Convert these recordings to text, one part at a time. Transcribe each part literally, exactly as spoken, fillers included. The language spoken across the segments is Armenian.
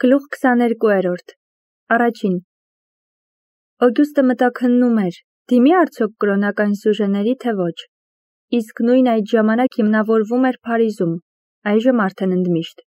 Գլուխ քսաներկուերորդ Առաջին Օգյուստը մտաքննում էր, դիմի արդյոք կրոնական սյուժեների, թե ոչ, իսկ նույն այդ ժամանակ հիմնավորվում էր Փարիզում, այժմ արդեն ընդմիշտ։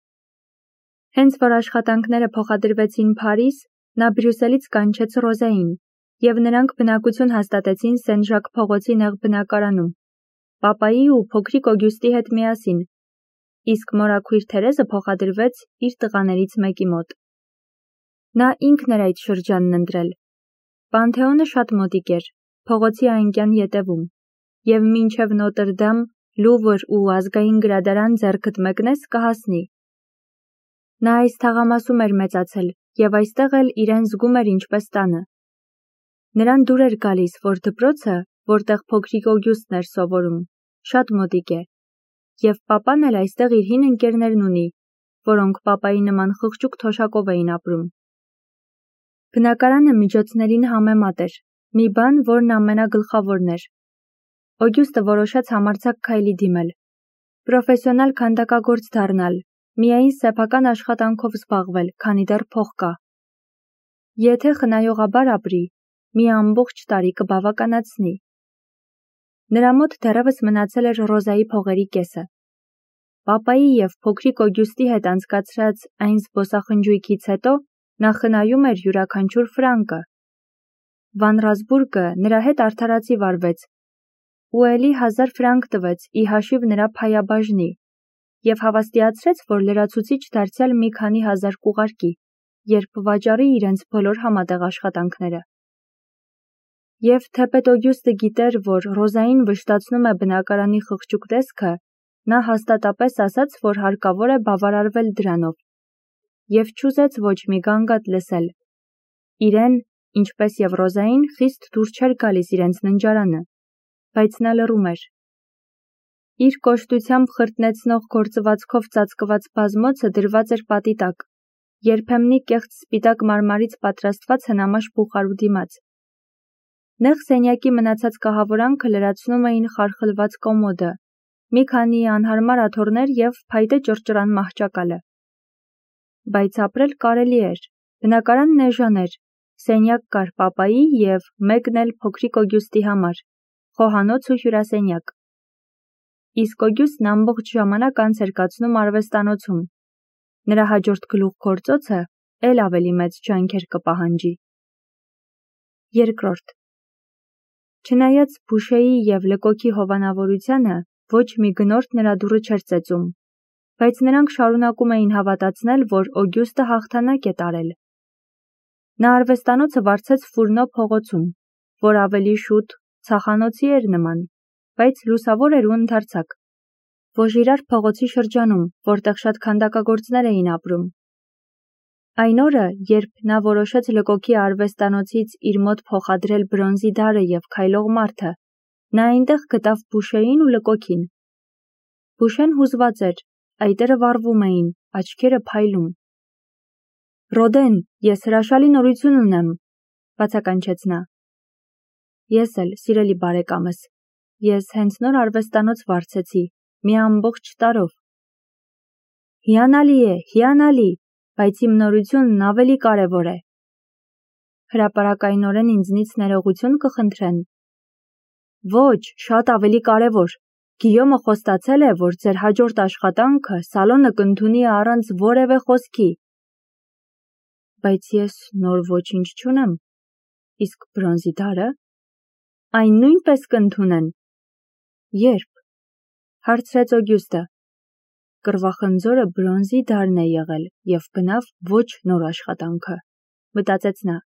Հենց որ աշխատանքները փոխադրվեցին Փարիզ, նա Բրյուսելից կանչեց Ռոզային, և նրանք բնակություն հաստատեցին Սեն-Ժակ փողոցի նեղ բնակարանում, պապայի ու փոքրիկ Օգյուստի հետ միասին, իսկ մորաքույր Թերեզը փոխադրվեց իր տղաներից մեկի մոտ։ Նա ինքն էր այդ շրջանն ընտրել։ Պանթեոնը շատ մոտիկ էր, փողոցի անկյան ետևում, և մինչև Նոտր-Դամ, Լուվր ու ազգային գրադարան ձեռքդ մեկնես կհասնի։ Նա այս թաղամասում էր մեծացել և այստեղ էլ իրեն զգում էր ինչպես տանը։ Նրան դուր էր գալիս, որ դպրոցը, որտեղ փոքրիկ Օգյուստն էր սովորում, շատ մոտիկ է, և պապան էլ այստեղ իր հին ընկերներն ունի, որոնք պապայի նման խղճուկ թոշակով էին ապրում։ Բնակարանը միջոցներին համեմատ էր, մի բան, որն ամենագլխավորն էր։ Օգյուստը որոշեց համարձակ քայլի դիմել, պրոֆեսիոնալ քանդակագործ դառնալ, միայն սեփական աշխատանքով զբաղվել, քանի դեռ փող կա։ Եթե խնայողաբար ապրի, մի ամբողջ տարի կբավականացնի։ Նրա մոտ դեռևս մնացել էր Ռոզայի փողերի կեսը։ Պապայի և փոքրիկ Օգյուստի հետ անցկացրած այն զբոսախնջույքից հետո նա խնայում էր յուրաքանչյուր ֆրանկը։ Վան Ռասբուրգը նրա հետ արդարացի վարվեց ու էլի հազար ֆրանկ տվեց ի հաշիվ նրա փայաբաժնի և հավաստիացրեց, որ լրացուցիչ դարձյալ մի քանի հազար կուղարկի, երբ վաճառի իրենց բոլոր համատեղ աշխատանքները։ Եվ թեպետ Օգյուստը գիտեր, որ Ռոզային վշտացնում է բնակարանի խղճուկ տեսքը, նա հաստատապես ասաց, որ հարկավոր է բավարարվել դրանով, և չուզեց ոչ մի գանգատ լսել։ Իրեն, ինչպես և Ռոզային, խիստ դուր չէր գալիս իրենց ննջարանը, բայց նա լռում էր։ Իր կոշտությամբ խրտնեցնող գործվածքով ծածկված բազմոցը դրված էր պատի տակ, երբեմնի կեղծ սպիտակ մարմարից պատրաստված հնամաշ բուխարու դիմաց։ Նեղ սենյակի մնացած կահավորանքը լրացնում էին խարխլված կոմոդը, մի քանի անհարմար աթոռներ և փայտե ճռճռան մահճակալը։ Բայց ապրել կարելի էր, բնակարանն էժան էր, սենյակ կար պապայի և մեկն էլ փոքրիկ Օգյուստի համար, խոհանոց ու հյուրասենյակ։ Իսկ Օգյուստն ամբողջ ժամանակ անց էր կացնում արվեստանոցում։ Նրա հաջորդ գլուխգործոցը էլ ավելի մեծ ջանքեր կպահանջի։ Երկրորդ Չնայած Բուշեի և Լկոկի հովանավորությանը, ոչ մի գնորդ նրա դուռը չէր ծեծում, բայց նրանք շարունակում էին հավատացնել, որ Օգյուստը հաղթանակ է տարել։ Նա արվեստանոցը վարձեց Ֆուրնո փողոցում, որ ավելի շուտ ցախանոցի էր նման, բայց լուսավոր էր ու ընդարձակ, Վոժիրար փողոցի շրջանում, որտեղ շատ քանդակագործներ էին ապրում։ Այն օրը, երբ նա որոշեց Լկոկի արվեստանոցից իր մոտ փոխադրել բրոնզի դարը և քայլող մարդը, նա այնտեղ գտավ Բուշեին ու Լկոկին։ Բուշեն հուզված էր, այտերը վառվում էին, աչքերը փայլում։ Ռոդեն, ես հրաշալի նորություն ունեմ, բացականչեց նա։ Ես էլ, սիրելի բարեկամս, ես հենց նոր արվեստանոց վարձեցի, մի ամբողջ տարով։ Հիանալի է, հիանալի, բայց իմ նորությունն ավելի կարևոր է։ Հրապարակայնորեն ինձնից ներողություն կխնդրեն։ Ոչ, շատ ավելի կարևոր։ Գիյոմը խոստացել է, որ ձեր հաջորդ աշխատանքը սալոնը կընդունի առանց որևէ խոսքի։ Բայց ես նոր ոչինչ չունեմ։ Իսկ բրոնզի դարը։ Այն նույնպես կընդունեն։ Երբ։ Հարցրեց Օգյուստը։ Կռվախնձորը բրոնզի դարն է եղել և բնավ ոչ նոր աշխատանքը, մտածեց նա։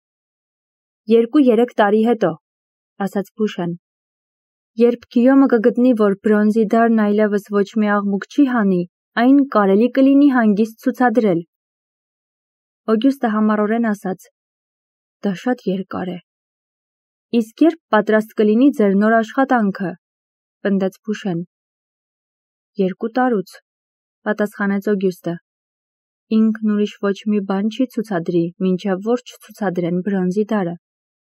Երկու-երեք տարի հետո, ասաց Բուշեն։ Երբ Գիյոմը կգտնի, որ բրոնզի դարն այլևս ոչ մի աղմուկ չի հանի, այն կարելի կլինի հանգիստ ցուցադրել։ Օգյուստը համառորեն ասաց. Դա շատ երկար է։ Իսկ երբ պատրաստ կլինի ձեր նոր աշխատանքը, պնդեց Բուշեն։ Երկու տարուց, պատասխանեց Օգյուստը։ Ինքն ուրիշ ոչ մի բան չի ցուցադրի, մինչև որ չցուցադրեն բրոնզի դարը։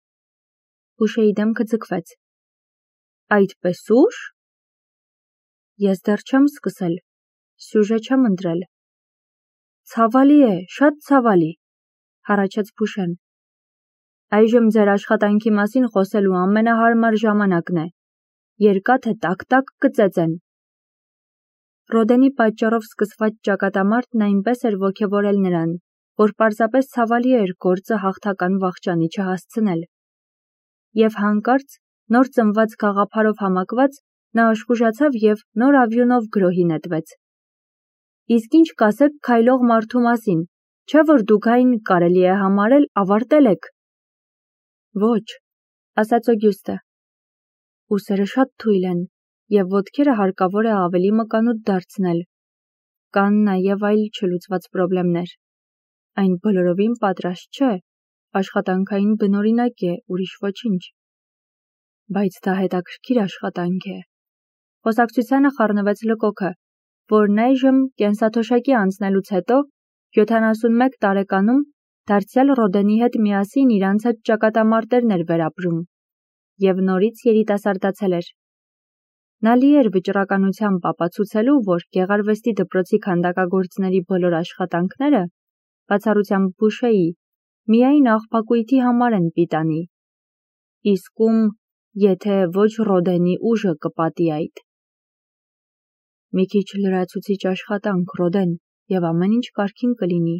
Բուշեի դեմքը ձգվեց։ Այդպես ուշ։ Ես դեռ չեմ սկսել, սյուժե չեմ ընտրել։ Ցավալի է, շատ ցավալի, հառաչեց Փուշեն։ Այժմ ձեր աշխատանքի մասին խոսելու ամենահարմար ժամանակն է։ Երկաթե տակ-տակ կծեծեն։ Ռոդենի պատճառով սկսված ճակատամարտն այնպես էր ոգևորել նրան, որ պարզապես ցավալի էր գործը հաղթական վախճանի չհասցնել։ Եվ հանկարծ, նոր ծնված գաղափարով համակված, նա աշխուժացավ և նոր ավյունով գրոհի նետվեց։ Իսկ ինչ կասեք քայլող մարդու մասին, չէ՞ որ դուք այն կարելի է համարել ավարտել եք։ Ոչ, ասաց Օգյուստը։ Ուսերը շատ թույլ են, և ոտքերը հարկավոր է ավելի մկանուտ դարձնել։ Կան նաև այլ չլուծված պրոբլեմներ։ Այն բոլորովին պատրաստ չէ, աշխատանքային բնօրինակ է, ուրիշ ոչինչ։ Բայց դա հետաքրքիր աշխատանք է։ Խոսակցությանը խառնվեց Լկոքը, որն այժմ կենսաթոշակի անցնելուց հետո յոթանասունմեկ տարեկանում դարձյալ Ռոդենի հետ միասին իրանց հետ ճակատամարտերն էր վերապրում և նորից երիտասարդացել էր։ Նա լի էր վճռականությամբ ապացուցելու, որ գեղարվեստի դպրոցի քանդակագործների բոլոր աշխատանքները, բացառությամբ Բուշեի, միայն աղբակույտի համար են պիտանի։ Իսկ ում, եթե ոչ Ռոդենի ուժը կպատի այդ։ Մի քիչ լրացուցիչ աշխատանք, Ռոդեն, և ամեն ինչ կարգին կլինի։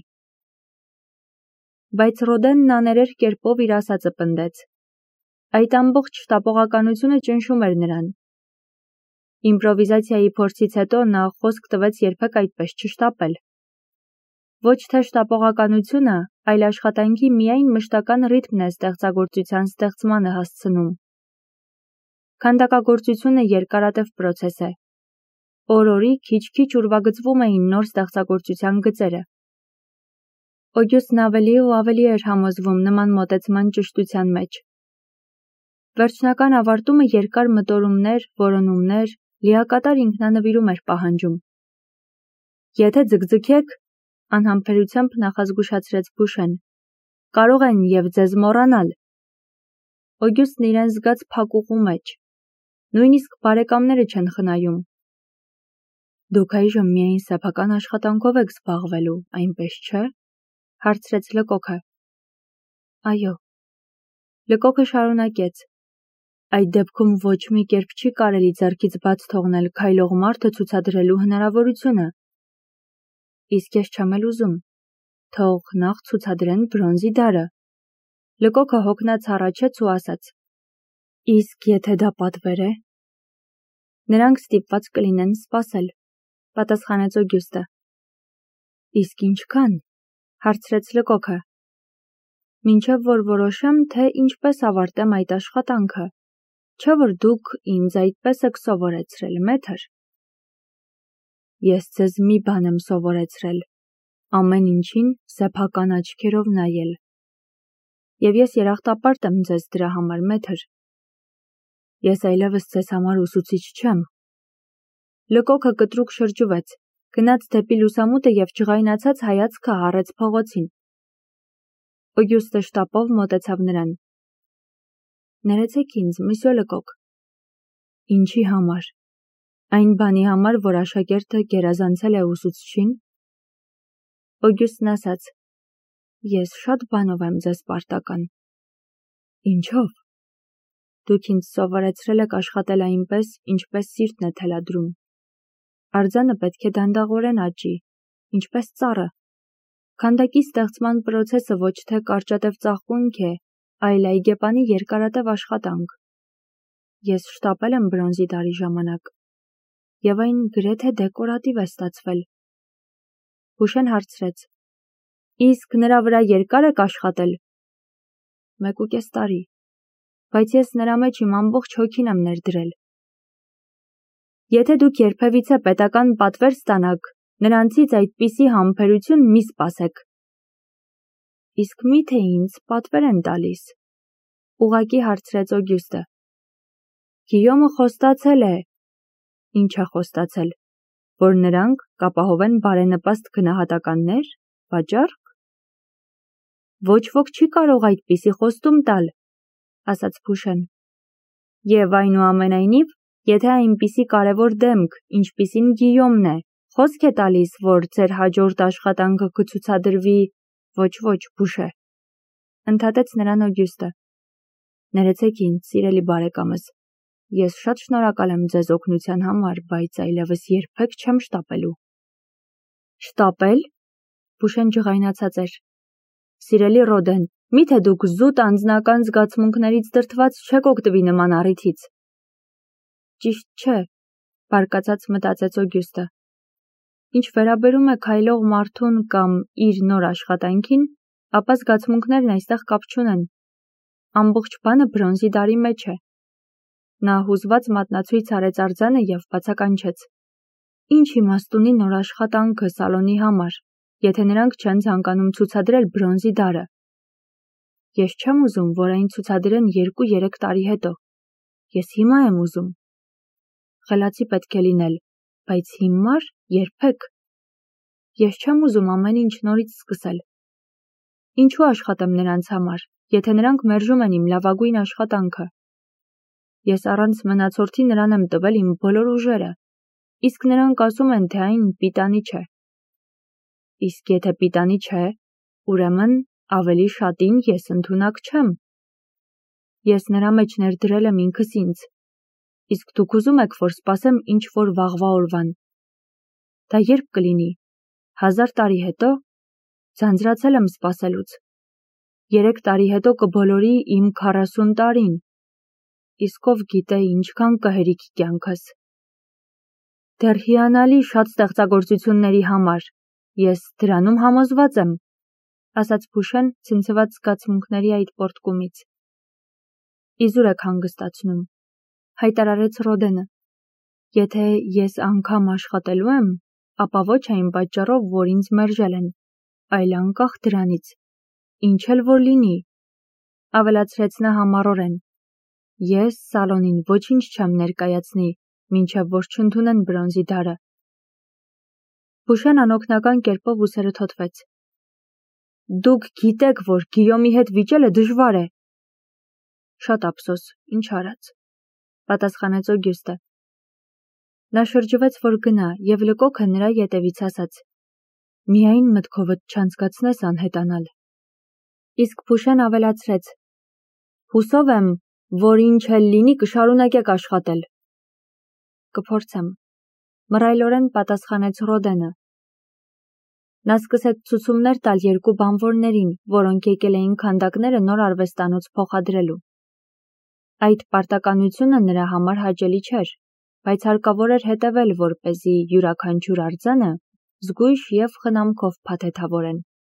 Բայց Ռոդենն աներեր կերպով իր ասածը պնդեց։ Այդ ամբողջ շտապողականությունը ճնշում էր նրան։ Իմպրովիզացիայի փորձից հետո նա խոսք տվեց երբեք այդպես չշտապել։ Ոչ թե շտապողականությունը, այլ աշխատանքի միայն մշտական ռիթմն է ստեղծագործության ստեղծմանը հասցնում։ Քանդակագործությունը երկարատև պրոցես է։ Օր-օրի քիչ-քիչ ուրվագծվում էին նոր ստեղծագործության գծերը։ Օգյուստն ավելի ու ավելի էր համոզվում նման մոտեցման ճշտության մեջ։ Վերջնական ավարտումը երկար մտորումներ, որոնումներ, լիակատար ինքնանվիրում էր պահանջում։ Եթե ձգձգեք, անհամբերությամբ նախազգուշացրեց Փուշեն, կարող են և ձեզ մոռանալ։ Օգյուստն իրեն զգաց փակուղու մեջ։ Նույնիսկ բարեկամները չեն խնայում։ Դուք այժմ միայն սեփական աշխատանքով եք զբաղվելու, այնպես չէ՞, հարցրեց Լկոքը։ Այո։ Լկոքը շարունակեց. Այդ դեպքում ոչ մի կերպ չի կարելի ձեռքից բաց թողնել քայլող մարդը ցուցադրելու հնարավորությունը։ Իսկ ես չեմ էլ ուզում։ Թող նախ ցուցադրեն բրոնզի դարը։ Լկոքը հոգնած հառաչեց ու ասաց. Իսկ եթե դա պատվեր է։ Նրանք ստիպված կլինեն սպասել, պատասխանեց Օգյուստը։ Իսկ ինչքան, հարցրեց Լկոքը։ Մինչև որ որոշեմ, թե ինչպես ավարտեմ այդ աշխատանքը, չէ՞ որ դուք ինձ այդպես եք սովորեցրել, մեթր։ Ես ձեզ մի բան եմ սովորեցրել, ամեն ինչին սեփական աչքերով նայել։ Եվ ես երախտապարտ եմ ձեզ դրա համար, մեթր։ Ես այլևս ձեզ համար ուսուցիչ չեմ։ Լկոքը կտրուկ շրջվեց, գնաց դեպի լուսամուտը և ջղայնացած հայացքը հառեց փողոցին։ Օգյուստը շտապով մոտեցավ նրան։ Ներեցեք ինձ, մսյո Լկոկ։ Ինչի համար։ Այն բանի համար, որ աշակերտը գերազանցել է ուսուցչին։ Օգյուստն ասաց. Ես շատ բանով եմ ձեզ պարտական։ Ինչով։ Դուք ինձ սովորեցրել եք աշխատել այնպես, ինչպես սիրտն է թելադրում։ Արձանը պետք է դանդաղորեն աճի, ինչպես ծառը։ Քանդակի ստեղծման պրոցեսը ոչ թե կարճատև ծաղկունք է, այլ այգեպանի երկարատև աշխատանք։ Ես շտապել եմ բրոնզի դարի ժամանակ, և այն գրեթե դեկորատիվ է ստացվել։ Փուշեն հարցրեց. Իսկ նրա վրա երկար եք աշխատել։ Մեկ ու կես տարի, բայց ես նրա մեջ իմ ամբողջ հոգին եմ ներդրել։ Եթե դուք երբևիցե պետական պատվեր ստանաք, նրանցից այդպիսի համբերություն մի սպասեք։ Իսկ միթե ինձ պատվեր են տալիս, ուղղակի հարցրեց Օգյուստը։ Գիյոմը խոստացել է։ Ինչ է խոստացել, որ նրանք կապահովեն բարենպաստ գնահատականներ, վաճառք։ Ոչ ոք չի կարող այդպիսի խոստում տալ, ասաց Փուշեն։ Եվ այնուամենայնիվ, եթե այնպիսի կարևոր դեմք, ինչպիսին Գիյոմն է, Խոսք է տալիս, որ ձեր հաջորդ աշխատանքը կցուցադրվի, ոչ ոչ Բուշե, ընդհատեց նրան Օգյուստը։ Ներեցեք ինձ, սիրելի բարեկամս, ես շատ շնորհակալ եմ ձեզ օգնության համար, բայց այլևս երբեք չեմ շտապելու։ Շտապել։ Բուշեն ջղայնացած էր։ Սիրելի Ռոդեն, միթե դուք զուտ անձնական զգացմունքներից դրդված չեք օգտվի նման առիթից։ Ճիշտ չէ, բարկացած մտածեց Օգյուստը։ Ինչ վերաբերում է քայլող մարդուն կամ իր նոր աշխատանքին, ապա զգացմունքներն այստեղ կապ չունեն։ Ամբողջ բանը բրոնզի դարի մեջ է։ Նա հուզված մատնացույց արեց արձանը և բացականչեց։ Ինչ իմաստ ունի նոր աշխատանքը սալոնի համար, եթե նրանք չեն ցանկանում ցուցադրել բրոնզի դարը։ Ես չեմ ուզում, որ այն ցուցադրեն երկու-երեք տարի հետո։ Ես հիմա եմ ուզում։ Խելացի պետք է լինել, բայց հիմար երբեք։ Ես չեմ ուզում ամեն ինչ նորից սկսել։ Ինչու աշխատեմ նրանց համար, եթե նրանք մերժում են իմ լավագույն աշխատանքը։ Ես առանց մնացորդի նրան եմ տվել իմ բոլոր ուժերը, իսկ նրանք ասում են, թե այն պիտանի չէ։ Իսկ եթե պիտանի չէ, ուրեմն ավելի շատին ես ընդունակ չեմ։ Ես նրա մեջ ներդրել եմ ինքս ինձ, իսկ դուք ուզում եք, որ սպասեմ ինչ-որ վաղվա օրվան։ Դա երբ կլինի, հազար տարի հետո, ձանձրացել եմ սպասելուց։ Երեք տարի հետո կբոլորի իմ քառասուն տարին, իսկ ով գիտե ինչքան կհերիքի կյանքս։ Դեռ հիանալի շատ ստեղծագործությունների համար, ես դրանում համոզված եմ, ասաց Բուշեն ցնցված զգացմունքների այդ պոռթկումից։ Իզուր եք հանգստացնում, հայտարարեց Ռոդենը։ Եթե ես անգամ աշխատելու եմ, ապա ոչ այն պատճառով, որ ինձ մերժել են, այլ անկախ դրանից, ինչ էլ որ լինի, ավելացրեց նա համառորեն։ Ես սալոնին ոչինչ չեմ ներկայացնի, մինչև որ չընդունեն բրոնզի դարը։ Բուշեն անօգնական կերպով ուսերը թոթվեց։ Դուք գիտեք, որ Գիյոմի հետ վիճելը դժվար է։ Շատ ափսոս, ինչ արած, պատասխանեց Օգյուստը։ Նա շրջվեց, որ գնա, և լկոքը նրա ետևից ասաց. Միայն մտքովդ չանցկացնես անհետանալ։ Իսկ Բուշեն ավելացրեց. Հուսով եմ, որ ինչ էլ լինի կշարունակեք աշխատել։ Կփորձեմ, մռայլորեն պատասխանեց Ռոդենը։ Նա սկսեց ցուցումներ տալ երկու բանվորներին, որոնք եկել էին քանդակները նոր արվեստանոց փոխադրելու։ Այդ պարտականությունը նրա համար հաճելի չէր, բայց հարկավոր էր հետևել, որպեսզի յուրաքանչյուր արձանը զգույշ և խնամքով փաթեթավորեն։